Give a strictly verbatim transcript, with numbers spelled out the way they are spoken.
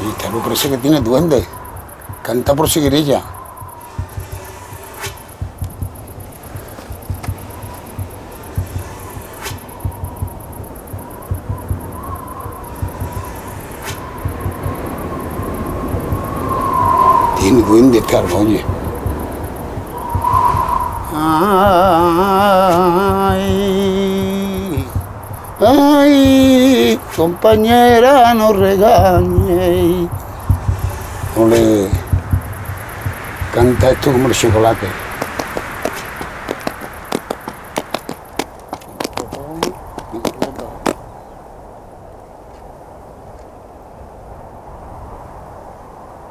Y esta luz parece que tiene duende. Canta por seguirilla. Tiene duende esta arma, oye. Ay, ay, compañera, no regañe. Ole, canta esto como el chocolate.